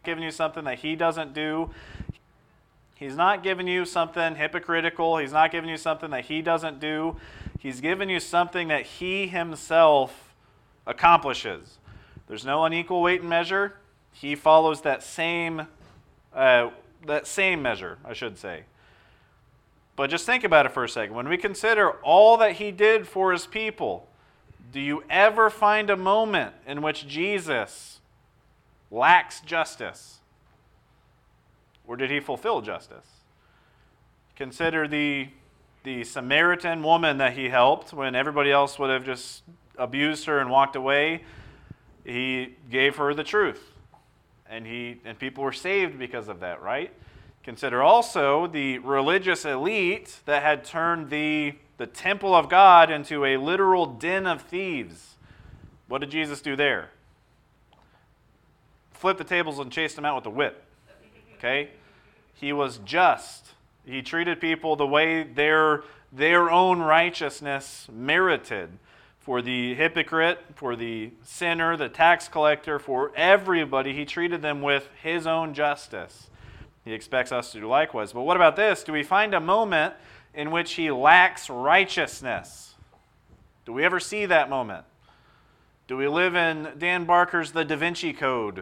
giving you something that he doesn't do. He's not giving you something hypocritical. He's not giving you something that he doesn't do. He's giving you something that he himself accomplishes. There's no unequal weight and measure. He follows that same measure, I should say. But just think about it for a second. When we consider all that he did for his people, do you ever find a moment in which Jesus lacks justice? Or did he fulfill justice? Consider the Samaritan woman that he helped when everybody else would have just abused her and walked away. He gave her the truth. And people were saved because of that, right? Consider also the religious elite that had turned the temple of God into a literal den of thieves. What did Jesus do there? Flip the tables and chase them out with a whip. Okay? He was just. He treated people the way their own righteousness merited. For the hypocrite, for the sinner, the tax collector, for everybody, he treated them with his own justice. He expects us to do likewise. But what about this? Do we find a moment in which he lacks righteousness? Do we ever see that moment? Do we live in Dan Barker's The Da Vinci Code?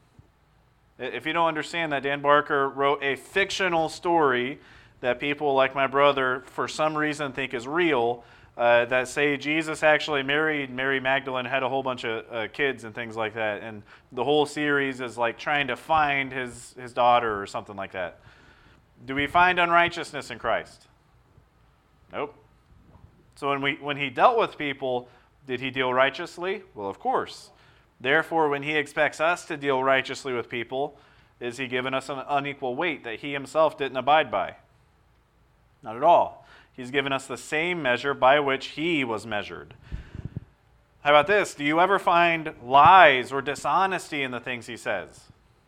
If you don't understand that, Dan Barker wrote a fictional story that people like my brother, for some reason, think is real, that say Jesus actually married Mary Magdalene, had a whole bunch of kids and things like that. And the whole series is like trying to find his daughter or something like that. Do we find unrighteousness in Christ? Nope. So when he dealt with people, did he deal righteously? Well, of course. Therefore, when he expects us to deal righteously with people, is he giving us an unequal weight that he himself didn't abide by? Not at all. He's given us the same measure by which he was measured. How about this? Do you ever find lies or dishonesty in the things he says?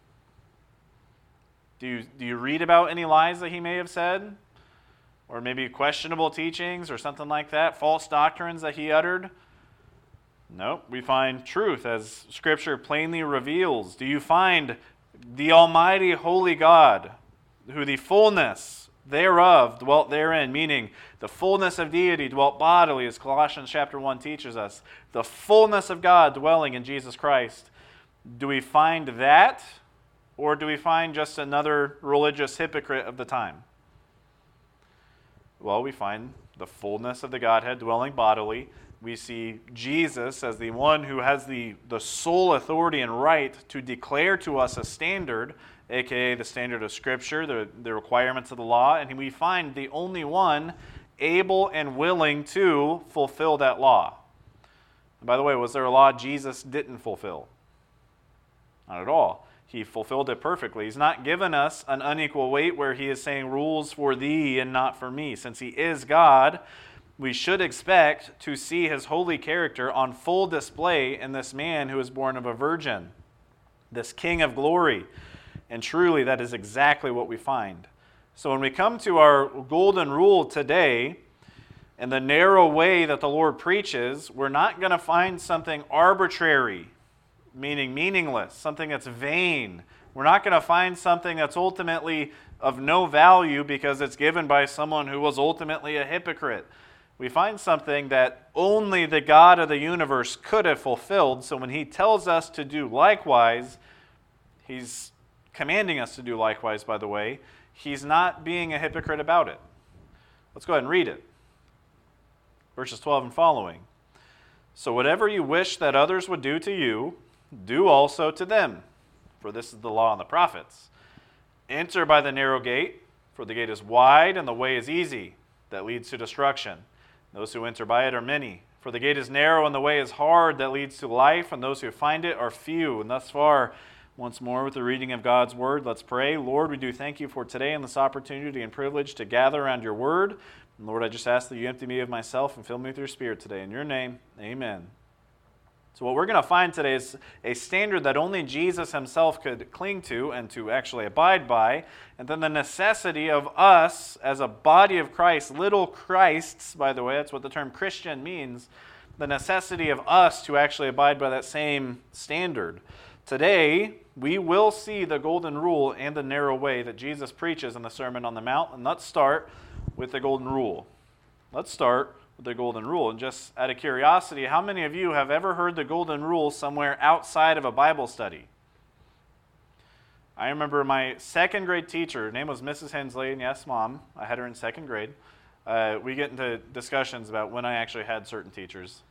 Do you read about any lies that he may have said? Or maybe questionable teachings or something like that? False doctrines that he uttered? Nope. We find truth as Scripture plainly reveals. Do you find the Almighty Holy God, who the fullness thereof dwelt therein, meaning the fullness of deity dwelt bodily, as Colossians chapter 1 teaches us, the fullness of God dwelling in Jesus Christ. Do we find that, or do we find just another religious hypocrite of the time? Well, we find the fullness of the Godhead dwelling bodily. We see Jesus as the one who has the sole authority and right to declare to us a standard, aka the standard of Scripture, the requirements of the law, and we find the only one able and willing to fulfill that law. And by the way, was there a law Jesus didn't fulfill? Not at all. He fulfilled it perfectly. He's not given us an unequal weight where he is saying rules for thee and not for me. Since he is God, we should expect to see his holy character on full display in this man who is born of a virgin, this King of glory. And truly, that is exactly what we find. So when we come to our golden rule today, and the narrow way that the Lord preaches, we're not going to find something arbitrary, meaning meaningless, something that's vain. We're not going to find something that's ultimately of no value because it's given by someone who was ultimately a hypocrite. We find something that only the God of the universe could have fulfilled. So when he tells us to do likewise, he's commanding us to do likewise, by the way. He's not being a hypocrite about it. Let's go ahead and read it. Verses 12 and following. So whatever you wish that others would do to you, do also to them. For this is the law and the prophets. Enter by the narrow gate, for the gate is wide and the way is easy, that leads to destruction. Those who enter by it are many. For the gate is narrow and the way is hard that leads to life, and those who find it are few. And thus far, once more with the reading of God's word, let's pray. Lord, we do thank you for today and this opportunity and privilege to gather around your word. And Lord, I just ask that you empty me of myself and fill me with your Spirit today. In your name, amen. So what we're going to find today is a standard that only Jesus himself could cling to and to actually abide by, and then the necessity of us as a body of Christ, little Christs, by the way, that's what the term Christian means, the necessity of us to actually abide by that same standard. Today, we will see the golden rule and the narrow way that Jesus preaches in the Sermon on the Mount. And let's start with the golden rule. Let's start with the golden rule. And just out of curiosity, how many of you have ever heard the golden rule somewhere outside of a Bible study? I remember my second grade teacher, her name was Mrs. Hensley, and yes, Mom, I had her in second grade. We get into discussions about when I actually had certain teachers,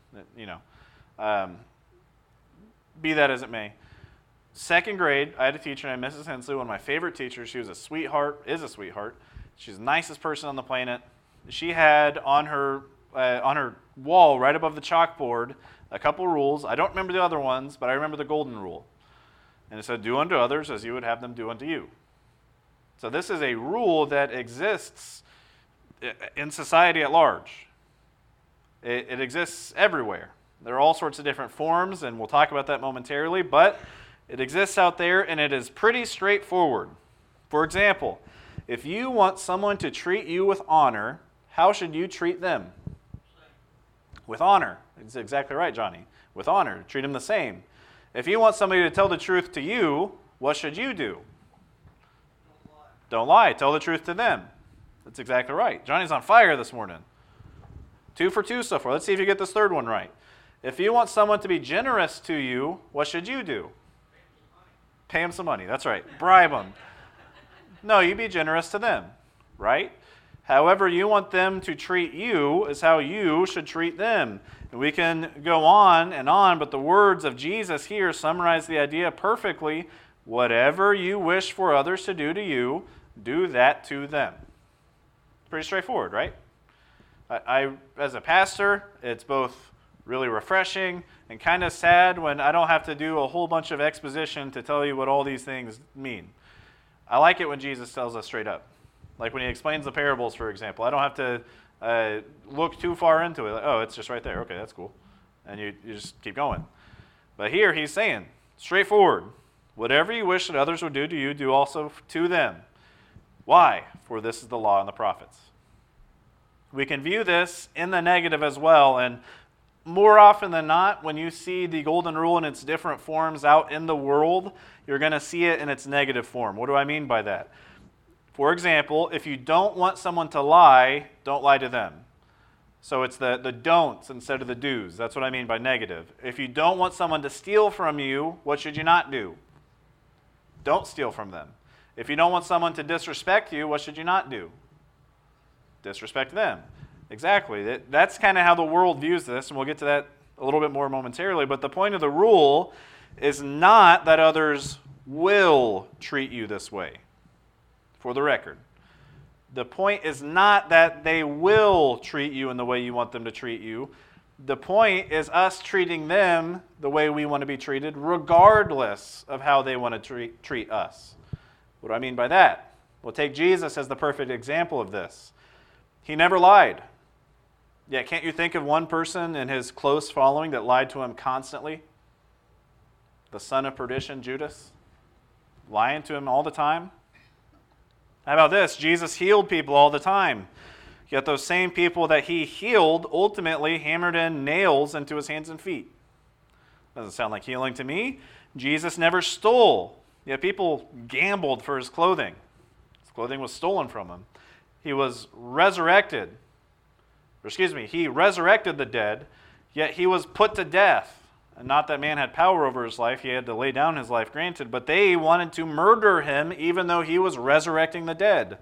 be that as it may. Second grade, I had a teacher named Mrs. Hensley, one of my favorite teachers. She was a sweetheart, is a sweetheart. She's the nicest person on the planet. She had on her wall, right above the chalkboard, a couple rules. I don't remember the other ones, but I remember the golden rule. And it said, do unto others as you would have them do unto you. So this is a rule that exists in society at large. It exists everywhere. There are all sorts of different forms, and we'll talk about that momentarily, but it exists out there, and it is pretty straightforward. For example, if you want someone to treat you with honor, how should you treat them? With honor. That's exactly right, Johnny. With honor. Treat them the same. If you want somebody to tell the truth to you, what should you do? Don't lie. Tell the truth to them. That's exactly right. Johnny's on fire this morning. 2 for 2 so far. Let's see if you get this third one right. If you want someone to be generous to you, what should you do? Pay them some money. That's right. Bribe them. No, you be generous to them, right? However you want them to treat you is how you should treat them. And we can go on, but the words of Jesus here summarize the idea perfectly. Whatever you wish for others to do to you, do that to them. Pretty straightforward, right? I as a pastor, it's both really refreshing and kind of sad when I don't have to do a whole bunch of exposition to tell you what all these things mean. I like it when Jesus tells us straight up. Like when he explains the parables, for example. I don't have to look too far into it. Like, oh, it's just right there. Okay, that's cool. And you just keep going. But here he's saying, straightforward, whatever you wish that others would do to you, do also to them. Why? For this is the law and the prophets. We can view this in the negative as well, and more often than not, when you see the golden rule in its different forms out in the world, you're going to see it in its negative form. What do I mean by that? For example, if you don't want someone to lie, don't lie to them. So it's the don'ts instead of the do's. That's what I mean by negative. If you don't want someone to steal from you, what should you not do? Don't steal from them. If you don't want someone to disrespect you, what should you not do? Disrespect them. Exactly. That's kind of how the world views this, and we'll get to that a little bit more momentarily. But the point of the rule is not that others will treat you this way. For the record, the point is not that they will treat you in the way you want them to treat you. The point is us treating them the way we want to be treated, regardless of how they want to treat us. What do I mean by that? We'll take Jesus as the perfect example of this. He never lied. Yeah, can't you think of one person in his close following that lied to him constantly? The son of perdition, Judas, lying to him all the time. How about this? Jesus healed people all the time. Yet those same people that he healed ultimately hammered in nails into his hands and feet. Doesn't sound like healing to me. Jesus never stole. Yet people gambled for his clothing. His clothing was stolen from him. He was resurrected. He resurrected the dead, yet he was put to death. And not that man had power over his life, he had to lay down his life, granted, but they wanted to murder him even though he was resurrecting the dead.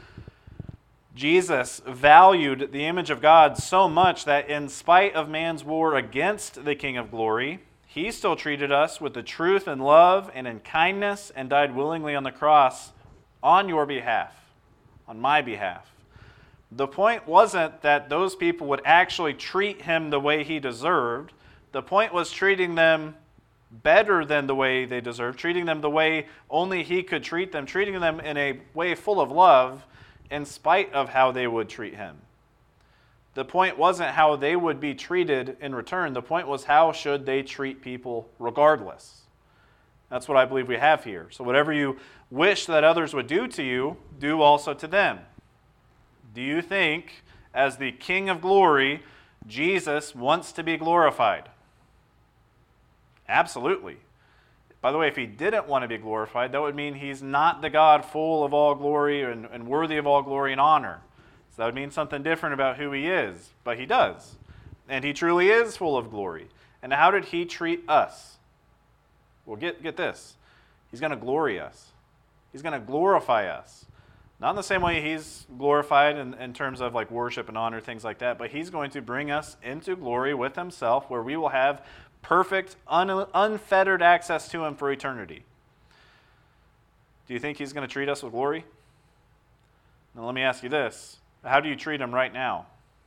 Jesus valued the image of God so much that in spite of man's war against the King of Glory, he still treated us with the truth and love and in kindness and died willingly on the cross on your behalf, on my behalf. The point wasn't that those people would actually treat him the way he deserved. The point was treating them better than the way they deserved, treating them the way only he could treat them, treating them in a way full of love in spite of how they would treat him. The point wasn't how they would be treated in return. The point was how should they treat people regardless. That's what I believe we have here. So whatever you wish that others would do to you, do also to them. Do you think, as the King of Glory, Jesus wants to be glorified? Absolutely. By the way, if he didn't want to be glorified, that would mean he's not the God full of all glory and worthy of all glory and honor. So that would mean something different about who he is, but he does. And he truly is full of glory. And how did he treat us? Well, get this. He's going to glory us. He's going to glorify us. Not in the same way he's glorified in terms of like worship and honor, things like that, but he's going to bring us into glory with himself, where we will have perfect, unfettered access to him for eternity. Do you think he's going to treat us with glory? Now let me ask you this. How do you treat him right now?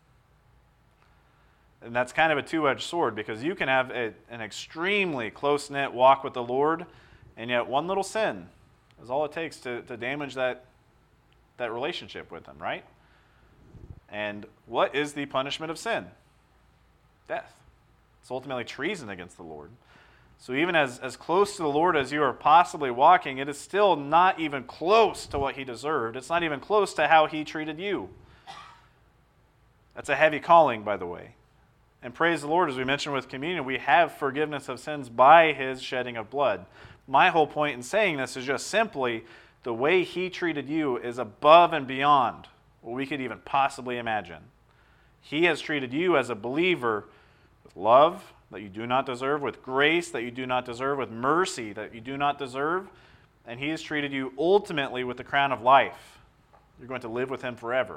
And that's kind of a two-edged sword, because you can have an extremely close-knit walk with the Lord, and yet one little sin is all it takes to damage that relationship with him, right? And what is the punishment of sin? Death. It's ultimately treason against the Lord. So even as close to the Lord as you are possibly walking, it is still not even close to what he deserved. It's not even close to how he treated you. That's a heavy calling, by the way. And praise the Lord, as we mentioned with communion, we have forgiveness of sins by his shedding of blood. My whole point in saying this is just simply the way he treated you is above and beyond what we could even possibly imagine. He has treated you as a believer with love that you do not deserve, with grace that you do not deserve, with mercy that you do not deserve, and he has treated you ultimately with the crown of life. You're going to live with him forever,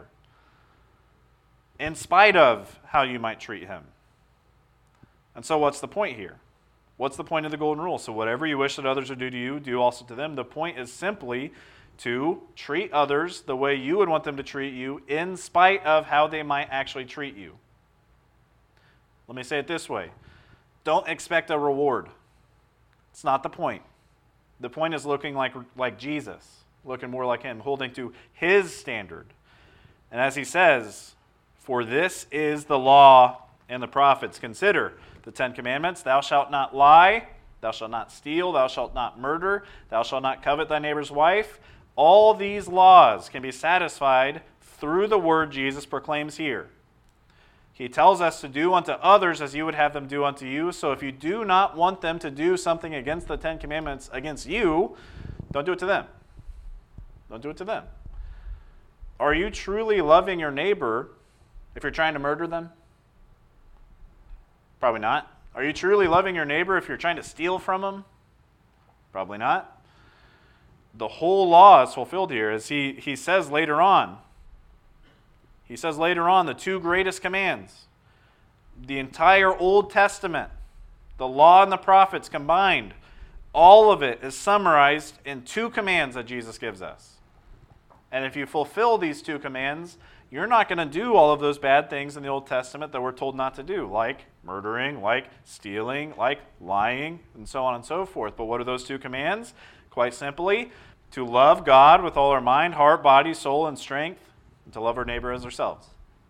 in spite of how you might treat him. And so what's the point here? What's the point of the golden rule? So whatever you wish that others would do to you, do also to them. The point is simply to treat others the way you would want them to treat you, in spite of how they might actually treat you. Let me say it this way. Don't expect a reward. It's not the point. The point is looking like Jesus, looking more like him, holding to his standard. And as he says, for this is the law and the prophets. Consider the 10 Commandments. Thou shalt not lie. Thou shalt not steal. Thou shalt not murder. Thou shalt not covet thy neighbor's wife. All these laws can be satisfied through the word Jesus proclaims here. He tells us to do unto others as you would have them do unto you. So if you do not want them to do something against the 10 Commandments against you, don't do it to them. Don't do it to them. Are you truly loving your neighbor if you're trying to murder them? Probably not. Are you truly loving your neighbor if you're trying to steal from them? Probably not. The whole law is fulfilled here, as he says later on. He says later on the two greatest commands. The entire Old Testament, the law and the prophets combined, all of it is summarized in two commands that Jesus gives us. And if you fulfill these two commands, you're not going to do all of those bad things in the Old Testament that we're told not to do, like murdering, like stealing, like lying, and so on and so forth. But what are those two commands? Quite simply, to love God with all our mind, heart, body, soul, and strength, and to love our neighbor as ourselves.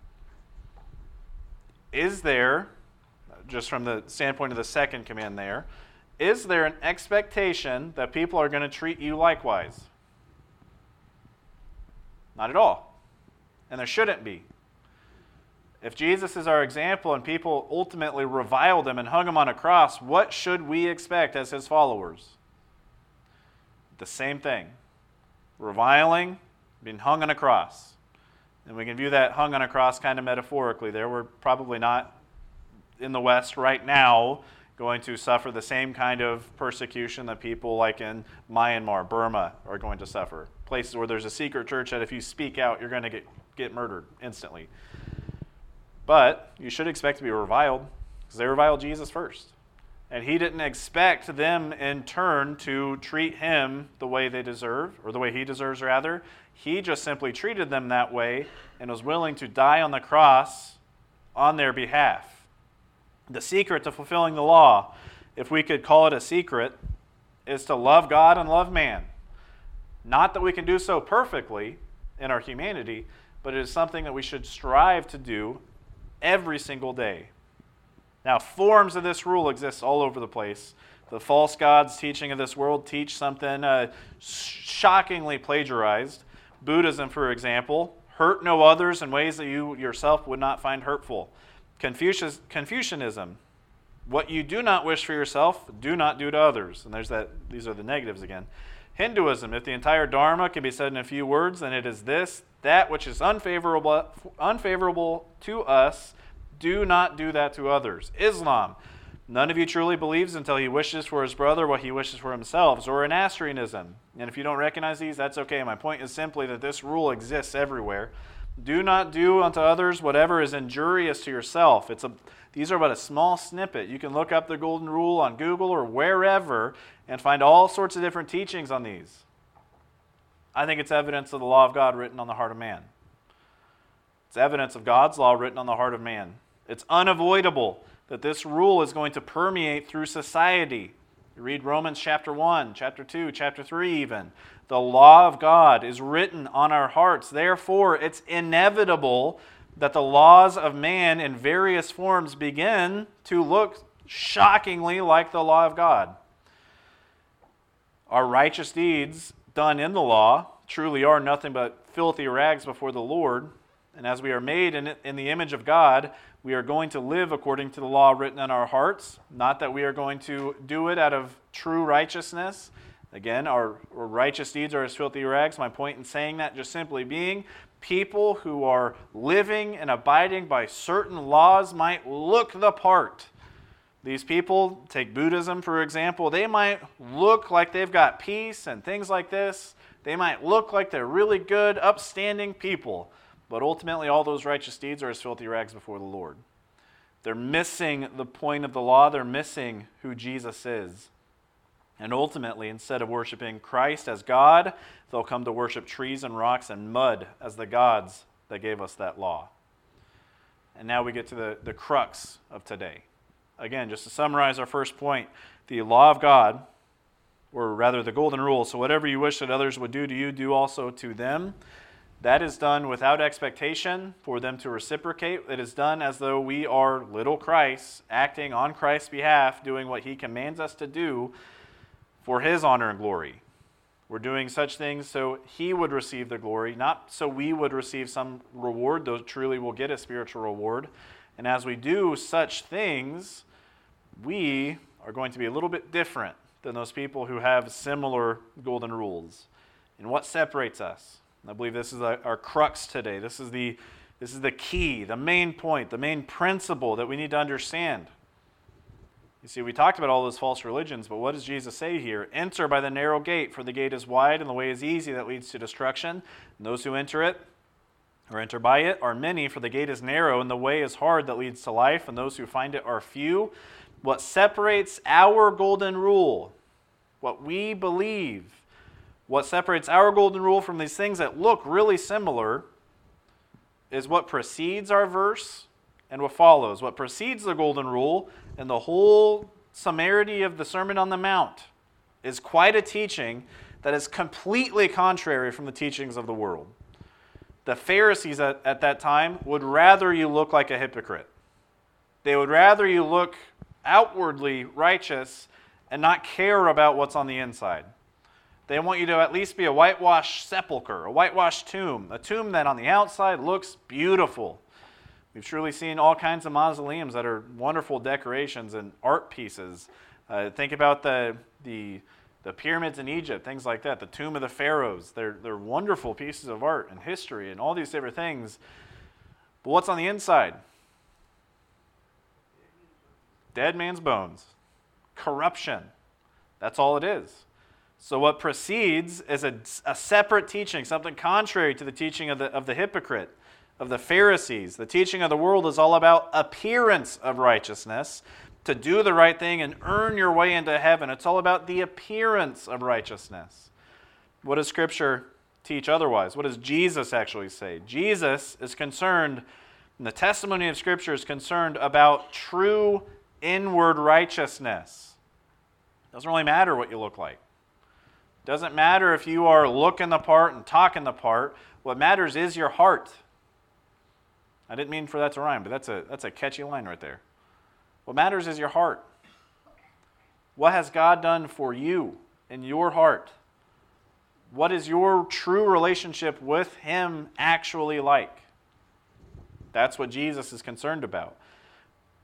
Is there, just from the standpoint of the second command there, is there an expectation that people are going to treat you likewise? Not at all. And there shouldn't be. If Jesus is our example and people ultimately reviled him and hung him on a cross, what should we expect as his followers? The same thing. Reviling, being hung on a cross. And we can view that hung on a cross kind of metaphorically there. We're probably not in the West right now going to suffer the same kind of persecution that people like in Myanmar, Burma, are going to suffer. Places where there's a secret church that if you speak out, you're going to get murdered instantly. But you should expect to be reviled, because they reviled Jesus first. And he didn't expect them in turn to treat him the way they deserve, or the way he deserves rather. He just simply treated them that way and was willing to die on the cross on their behalf. The secret to fulfilling the law, if we could call it a secret, is to love God and love man. Not that we can do so perfectly in our humanity, but it is something that we should strive to do every single day. Now, forms of this rule exist all over the place. The false gods teaching of this world teach something shockingly plagiarized. Buddhism, for example, hurt no others in ways that you yourself would not find hurtful. Confucianism What you do not wish for yourself, do not do to others. And these are the negatives again. Hinduism, if the entire Dharma can be said in a few words, then it is this: that which is unfavorable to us, do not do that to others. Islam, none of you truly believes until he wishes for his brother what he wishes for himself. Zoroastrianism, and if you don't recognize these, that's okay. My point is simply that this rule exists everywhere. Do not do unto others whatever is injurious to yourself. These are but a small snippet. You can look up the Golden Rule on Google or wherever and find all sorts of different teachings on these. I think it's evidence of the law of God written on the heart of man. It's evidence of God's law written on the heart of man. It's unavoidable that this rule is going to permeate through society. You read Romans chapter 1, chapter 2, chapter 3 even. The law of God is written on our hearts. Therefore, it's inevitable that the laws of man in various forms begin to look shockingly like the law of God. Our righteous deeds done in the law truly are nothing but filthy rags before the Lord. And as we are made in the image of God, we are going to live according to the law written in our hearts. Not that we are going to do it out of true righteousness. Again, our righteous deeds are as filthy rags. My point in saying that just simply being, people who are living and abiding by certain laws might look the part. These people, take Buddhism for example, they might look like they've got peace and things like this. They might look like they're really good, upstanding people. But ultimately, all those righteous deeds are as filthy rags before the Lord. They're missing the point of the law. They're missing who Jesus is. And ultimately, instead of worshiping Christ as God, they'll come to worship trees and rocks and mud as the gods that gave us that law. And now we get to the crux of today. Again, just to summarize our first point, the law of God, or rather the golden rule, so whatever you wish that others would do to you, do also to them. That is done without expectation for them to reciprocate. It is done as though we are little Christ, acting on Christ's behalf, doing what he commands us to do for his honor and glory. We're doing such things so he would receive the glory, not so we would receive some reward, though truly we'll get a spiritual reward. And as we do such things, we are going to be a little bit different than those people who have similar golden rules. And what separates us? I believe this is our crux today. This is the key, the main point, the main principle that we need to understand. You see, we talked about all those false religions, but what does Jesus say here? Enter by the narrow gate, for the gate is wide and the way is easy that leads to destruction. And those who enter it, or enter by it, are many, for the gate is narrow and the way is hard that leads to life, and those who find it are few. What separates our golden rule, what we believe, what separates our golden rule from these things that look really similar is what precedes our verse and what follows. What precedes the golden rule and the whole summarity of the Sermon on the Mount is quite a teaching that is completely contrary from the teachings of the world. The Pharisees at that time would rather you look like a hypocrite. They would rather you look outwardly righteous and not care about what's on the inside. They want you to at least be a whitewashed sepulcher, a whitewashed tomb, a tomb that on the outside looks beautiful. We've truly seen all kinds of mausoleums that are wonderful decorations and art pieces. Think about the pyramids in Egypt, things like that, the tomb of the pharaohs. They're wonderful pieces of art and history and all these different things. But what's on the inside? Dead man's bones. Corruption. That's all it is. So what precedes is a separate teaching, something contrary to the teaching of the hypocrite, of the Pharisees. The teaching of the world is all about appearance of righteousness, to do the right thing and earn your way into heaven. It's all about the appearance of righteousness. What does Scripture teach otherwise? What does Jesus actually say? Jesus is concerned, and the testimony of Scripture is concerned about true inward righteousness. It doesn't really matter what you look like. Doesn't matter if you are looking the part and talking the part. What matters is your heart. I didn't mean for that to rhyme, but that's a catchy line right there. What matters is your heart. What has God done for you in your heart? What is your true relationship with Him actually like? That's what Jesus is concerned about.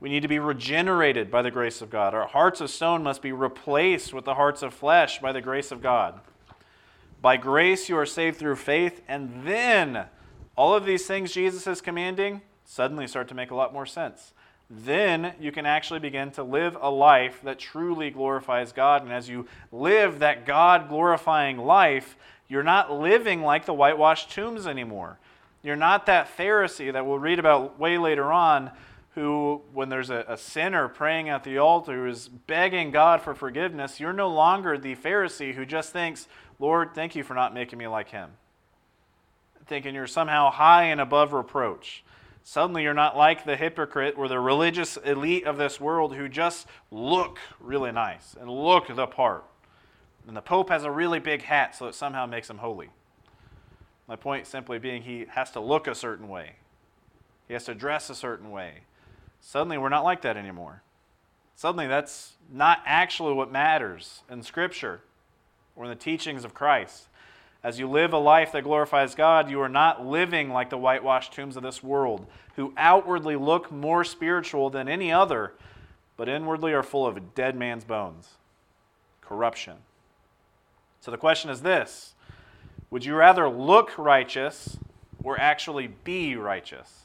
We need to be regenerated by the grace of God. Our hearts of stone must be replaced with the hearts of flesh by the grace of God. By grace you are saved through faith, and then all of these things Jesus is commanding suddenly start to make a lot more sense. Then you can actually begin to live a life that truly glorifies God. And as you live that God-glorifying life, you're not living like the whitewashed tombs anymore. You're not that Pharisee that we'll read about way later on, who, when there's a sinner praying at the altar, who is begging God for forgiveness. You're no longer the Pharisee who just thinks, Lord, thank you for not making me like him. Thinking you're somehow high and above reproach. Suddenly you're not like the hypocrite or the religious elite of this world who just look really nice and look the part. And the Pope has a really big hat, so it somehow makes him holy. My point simply being he has to look a certain way. He has to dress a certain way. Suddenly we're not like that anymore. Suddenly that's not actually what matters in Scripture or in the teachings of Christ. As you live a life that glorifies God, you are not living like the whitewashed tombs of this world, who outwardly look more spiritual than any other, but inwardly are full of dead man's bones, corruption. So the question is this: would you rather look righteous or actually be righteous?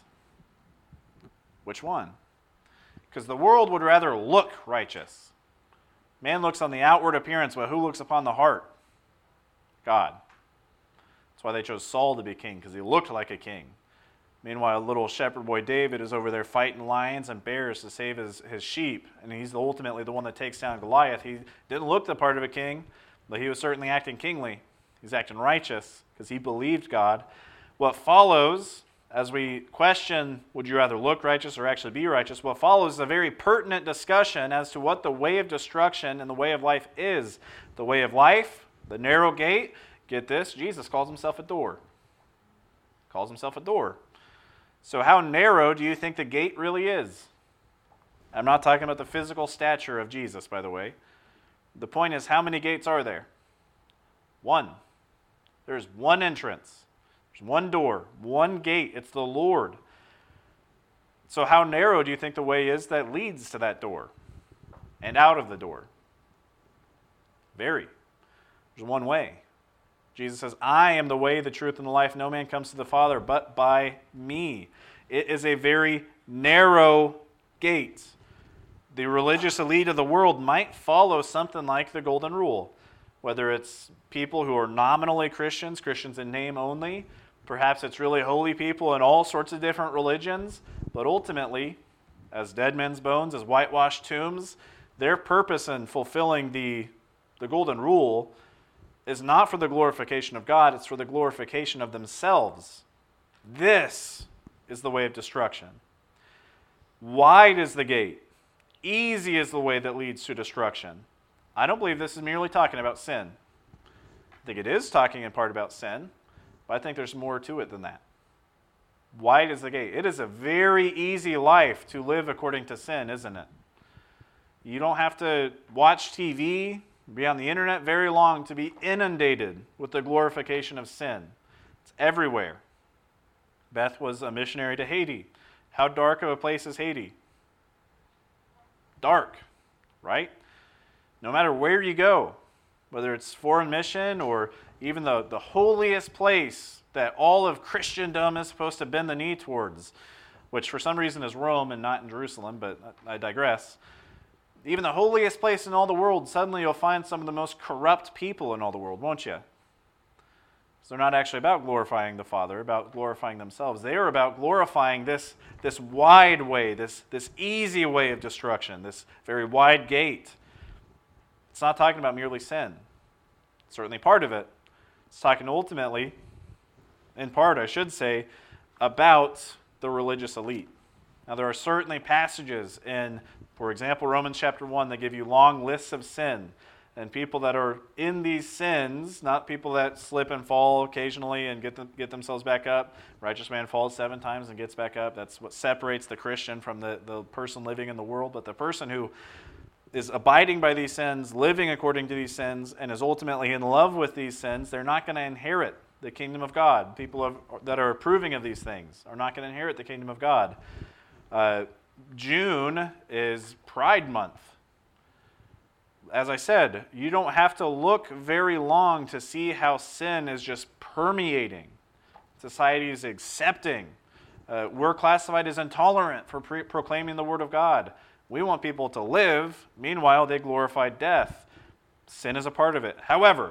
Which one? Because the world would rather look righteous. Man looks on the outward appearance, but who looks upon the heart? God. That's why they chose Saul to be king, because he looked like a king. Meanwhile, little shepherd boy David is over there fighting lions and bears to save his sheep, and he's ultimately the one that takes down Goliath. He didn't look the part of a king, but he was certainly acting kingly. He's acting righteous because he believed God. What follows, as we question, would you rather look righteous or actually be righteous? What follows is a very pertinent discussion as to what the way of destruction and the way of life is. The way of life, the narrow gate, get this, Jesus calls himself a door. Calls himself a door. So how narrow do you think the gate really is? I'm not talking about the physical stature of Jesus, by the way. The point is, how many gates are there? One. There's one entrance. One door, one gate. It's the Lord. So how narrow do you think the way is that leads to that door and out of the door? Very. There's one way. Jesus says, I am the way, the truth, and the life. No man comes to the Father but by me. It is a very narrow gate. The religious elite of the world might follow something like the Golden Rule, whether it's people who are nominally Christians, Christians in name only. Perhaps it's really holy people in all sorts of different religions, but ultimately, as dead men's bones, as whitewashed tombs, their purpose in fulfilling the Golden Rule is not for the glorification of God, it's for the glorification of themselves. This is the way of destruction. Wide is the gate. Easy is the way that leads to destruction. I don't believe this is merely talking about sin. I think it is talking in part about sin, but I think there's more to it than that. Wide is the gate. It is a very easy life to live according to sin, isn't it? You don't have to watch TV, be on the internet very long to be inundated with the glorification of sin. It's everywhere. Beth was a missionary to Haiti. How dark of a place is Haiti? Dark, right? No matter where you go, whether it's foreign mission or even the holiest place that all of Christendom is supposed to bend the knee towards, which for some reason is Rome and not in Jerusalem, but I digress. Even the holiest place in all the world, suddenly you'll find some of the most corrupt people in all the world, won't you? So they're not actually about glorifying the Father, about glorifying themselves. They are about glorifying this wide way, this easy way of destruction, this very wide gate. It's not talking about merely sin. It's certainly part of it. It's talking ultimately, in part I should say, about the religious elite. Now there are certainly passages in, for example, Romans chapter 1 that give you long lists of sin. And people that are in these sins, not people that slip and fall occasionally and get themselves back up. Righteous man falls 7 times and gets back up. That's what separates the Christian from the person living in the world. But the person who is abiding by these sins, living according to these sins, and is ultimately in love with these sins, they're not going to inherit the kingdom of God. People that are approving of these things are not going to inherit the kingdom of God. June is Pride Month. As I said, you don't have to look very long to see how sin is just permeating. Society is accepting. We're classified as intolerant for proclaiming the Word of God. We want people to live. Meanwhile, they glorify death. Sin is a part of it. However,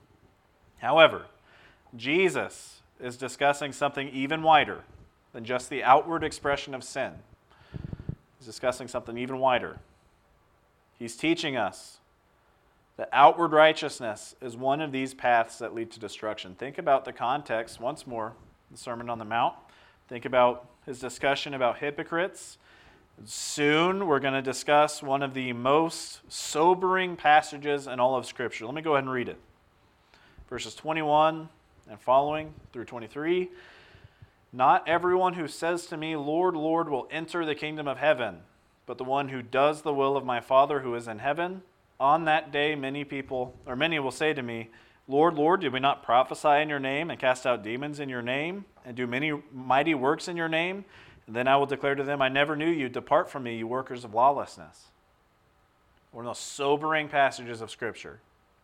Jesus is discussing something even wider than just the outward expression of sin. He's discussing something even wider. He's teaching us that outward righteousness is one of these paths that lead to destruction. Think about the context once more, the Sermon on the Mount. Think about his discussion about hypocrites. Soon we're going to discuss one of the most sobering passages in all of Scripture. Let me go ahead and read it. Verses 21 and following through 23. Not everyone who says to me, Lord, Lord, will enter the kingdom of heaven, but the one who does the will of my Father who is in heaven. On that day many will say to me, Lord, Lord, did we not prophesy in your name and cast out demons in your name and do many mighty works in your name? And then I will declare to them, I never knew you. Depart from me, you workers of lawlessness. One of those sobering passages of Scripture.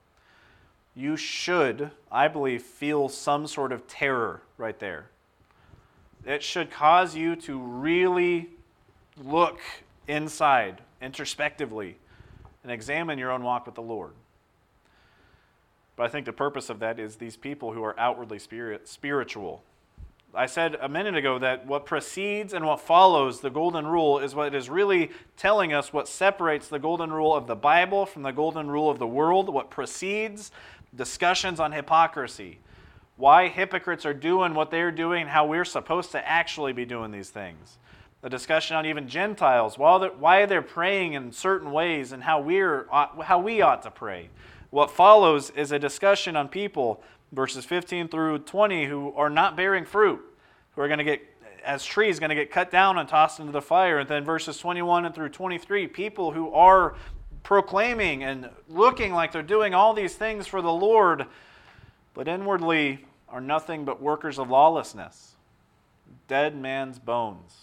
You should, I believe, feel some sort of terror right there. It should cause you to really look inside, introspectively, and examine your own walk with the Lord. But I think the purpose of that is these people who are outwardly spiritual. I said a minute ago that what precedes and what follows the golden rule is what is really telling us what separates the golden rule of the Bible from the golden rule of the world. What precedes discussions on hypocrisy. Why hypocrites are doing what they're doing and how we're supposed to actually be doing these things. The discussion on even Gentiles, why they're praying in certain ways and how we ought to pray. What follows is a discussion on people, verses 15 through 20, who are not bearing fruit, who are going to get, as trees, going to get cut down and tossed into the fire. And then verses 21 and through 23, people who are proclaiming and looking like they're doing all these things for the Lord, but inwardly are nothing but workers of lawlessness, dead man's bones.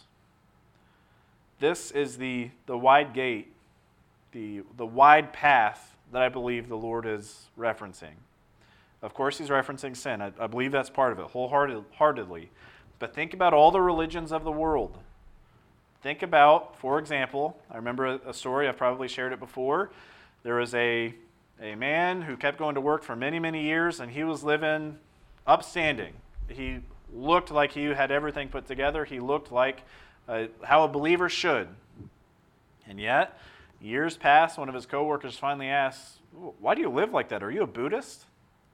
This is the wide gate, the wide path that I believe the Lord is referencing. Of course, he's referencing sin. I believe that's part of it, wholeheartedly. But think about all the religions of the world. Think about, for example, I remember a story, I've probably shared it before. There was a man who kept going to work for many, many years, and he was living upstanding. He looked like he had everything put together. He looked like how a believer should. And yet, years passed, one of his coworkers finally asked, why do you live like that? Are you a Buddhist?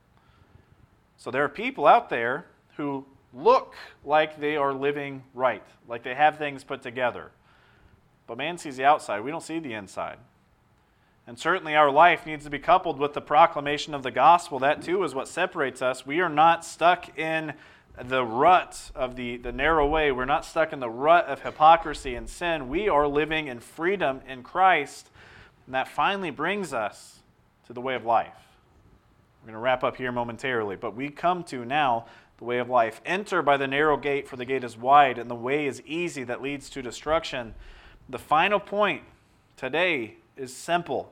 So there are people out there who look like they are living right, like they have things put together. But man sees the outside. We don't see the inside. And certainly our life needs to be coupled with the proclamation of the gospel. That too is what separates us. We are not stuck in the rut of the narrow way. We're not stuck in the rut of hypocrisy and sin. We are living in freedom in Christ. And that finally brings us to the way of life. We're going to wrap up here momentarily. But we come to now the way of life. Enter by the narrow gate, for the gate is wide and the way is easy that leads to destruction. The final point today is simple.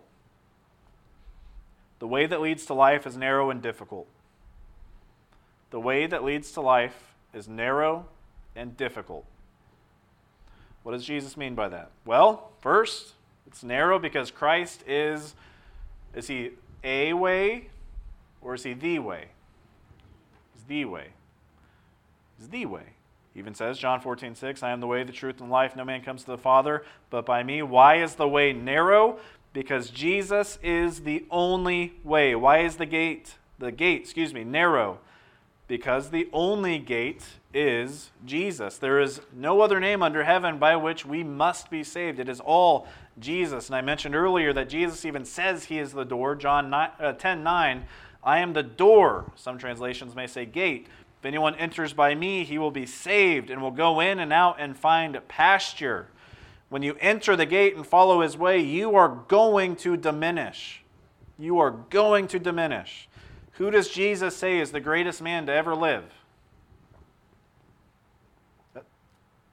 The way that leads to life is narrow and difficult. The way that leads to life is narrow and difficult. What does Jesus mean by that? Well, first, it's narrow because Christ is he a way or is he the way? He's the way. He's the way. He even says, John 14:6, I am the way, the truth, and life. No man comes to the Father but by me. Why is the way narrow? Because Jesus is the only way. Why is the gate narrow? Because the only gate is Jesus. There is no other name under heaven by which we must be saved. It is all Jesus. And I mentioned earlier that Jesus even says he is the door. John 10:9, I am the door. Some translations may say gate. If anyone enters by me, he will be saved and will go in and out and find pasture. When you enter the gate and follow his way, you are going to diminish. You are going to diminish. Who does Jesus say is the greatest man to ever live?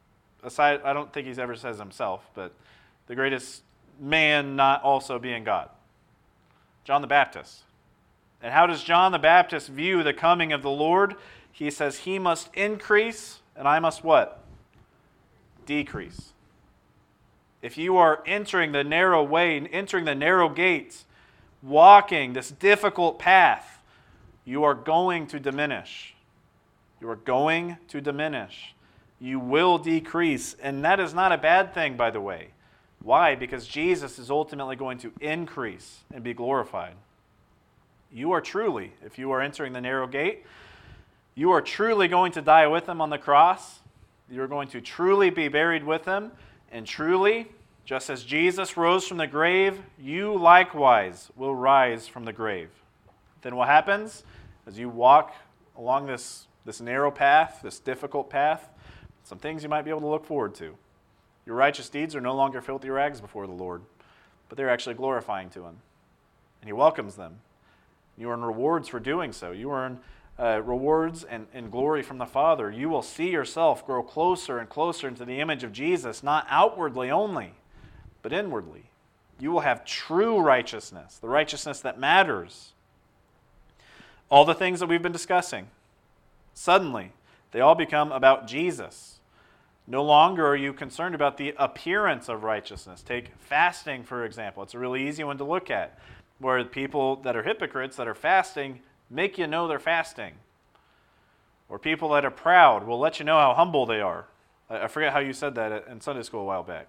aside, I don't think he's ever says himself, but the greatest man not also being God? John the Baptist. And how does John the Baptist view the coming of the Lord? He says, he must increase, and I must what? Decrease. If you are entering the narrow way, entering the narrow gates, walking this difficult path, you are going to diminish. You are going to diminish. You will decrease. And that is not a bad thing, by the way. Why? Because Jesus is ultimately going to increase and be glorified. You are truly, if you are entering the narrow gate, you are truly going to die with him on the cross. You are going to truly be buried with him. And truly, just as Jesus rose from the grave, you likewise will rise from the grave. Then what happens? As you walk along this narrow path, this difficult path, some things you might be able to look forward to. Your righteous deeds are no longer filthy rags before the Lord, but they're actually glorifying to him. And he welcomes them. You earn rewards for doing so. You earn rewards and glory from the Father. You will see yourself grow closer and closer into the image of Jesus, not outwardly only, but inwardly. You will have true righteousness, the righteousness that matters. All the things that we've been discussing, suddenly, they all become about Jesus. No longer are you concerned about the appearance of righteousness. Take fasting, for example. It's a really easy one to look at, where people that are hypocrites that are fasting make you know they're fasting. Or people that are proud will let you know how humble they are. I forget how you said that in Sunday school a while back.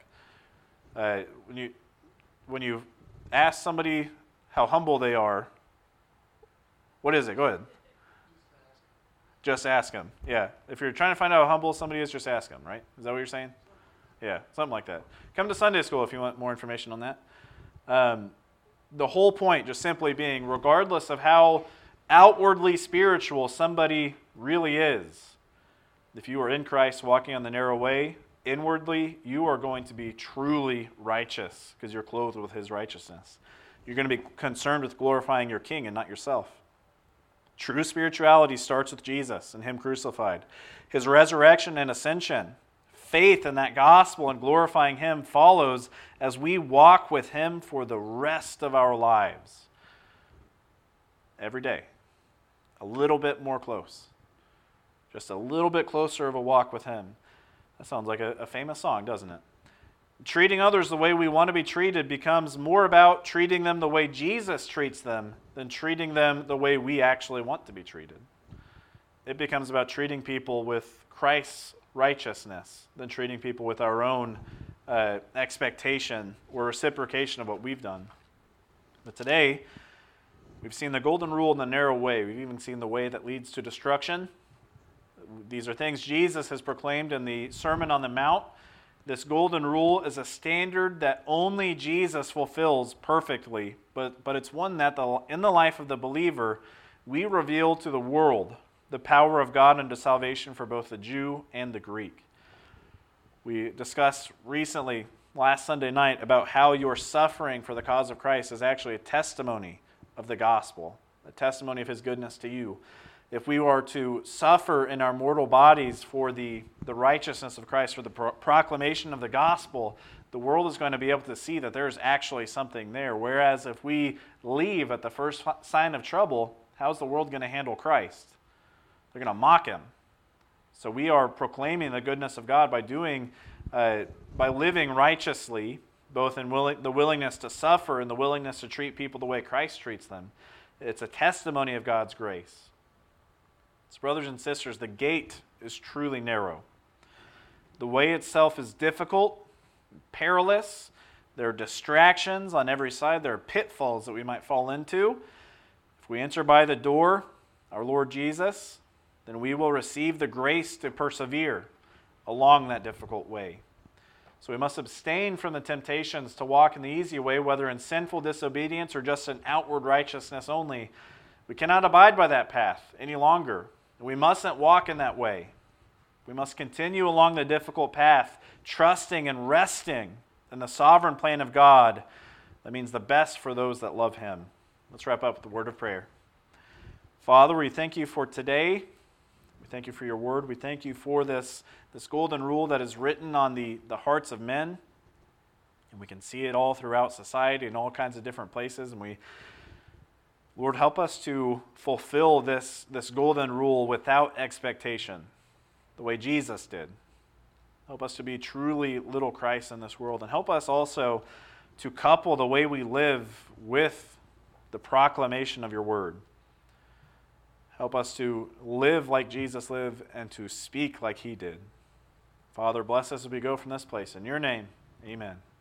When you ask somebody how humble they are, what is it? Go ahead. Just ask them. Yeah. If you're trying to find out how humble somebody is, just ask them, right? Is that what you're saying? Yeah, something like that. Come to Sunday school if you want more information on that. The whole point just simply being, regardless of how outwardly spiritual somebody really is, if you are in Christ walking on the narrow way, inwardly you are going to be truly righteous because you're clothed with his righteousness. You're going to be concerned with glorifying your King and not yourself. True spirituality starts with Jesus and him crucified. His resurrection and ascension, faith in that gospel and glorifying him follows as we walk with him for the rest of our lives. Every day. A little bit more close. Just a little bit closer of a walk with him. That sounds like a famous song, doesn't it? Treating others the way we want to be treated becomes more about treating them the way Jesus treats them than treating them the way we actually want to be treated. It becomes about treating people with Christ's righteousness than treating people with our own expectation or reciprocation of what we've done. But today, we've seen the golden rule in the narrow way. We've even seen the way that leads to destruction. These are things Jesus has proclaimed in the Sermon on the Mount. This golden rule is a standard that only Jesus fulfills perfectly, but it's one that in the life of the believer, we reveal to the world the power of God unto salvation for both the Jew and the Greek. We discussed recently, last Sunday night, about how your suffering for the cause of Christ is actually a testimony of the gospel, a testimony of his goodness to you. If we are to suffer in our mortal bodies for the righteousness of Christ, for the proclamation of the gospel, the world is going to be able to see that there's actually something there. Whereas if we leave at the first sign of trouble, how's the world going to handle Christ? They're going to mock him. So we are proclaiming the goodness of God by living righteously, both in the willingness to suffer and the willingness to treat people the way Christ treats them. It's a testimony of God's grace. So brothers and sisters, the gate is truly narrow. The way itself is difficult, perilous. There are distractions on every side. There are pitfalls that we might fall into. If we enter by the door, our Lord Jesus, then we will receive the grace to persevere along that difficult way. So we must abstain from the temptations to walk in the easy way, whether in sinful disobedience or just in outward righteousness only. We cannot abide by that path any longer. We mustn't walk in that way. We must continue along the difficult path, trusting and resting in the sovereign plan of God. That means the best for those that love him. Let's wrap up with the word of prayer. Father, we thank you for today. We thank you for your word. We thank you for this golden rule that is written on the hearts of men. And we can see it all throughout society in all kinds of different places. And Lord, help us to fulfill this golden rule without expectation, the way Jesus did. Help us to be truly little Christ in this world. And help us also to couple the way we live with the proclamation of your word. Help us to live like Jesus lived and to speak like he did. Father, bless us as we go from this place. In your name, amen.